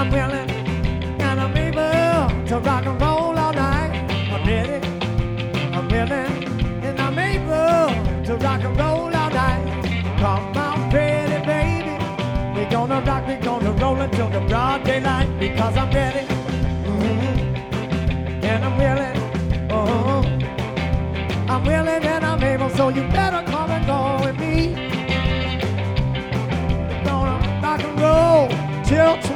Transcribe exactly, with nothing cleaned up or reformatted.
I'm willing and I'm able to rock and roll all night. I'm ready, I'm willing and I'm able to rock and roll all night. Come on, pretty baby, we're gonna rock, we're gonna roll until the broad daylight. Because I'm ready, mm-hmm, and I'm willing, oh, I'm willing and I'm able. So you better come and go with me. We're gonna rock and roll till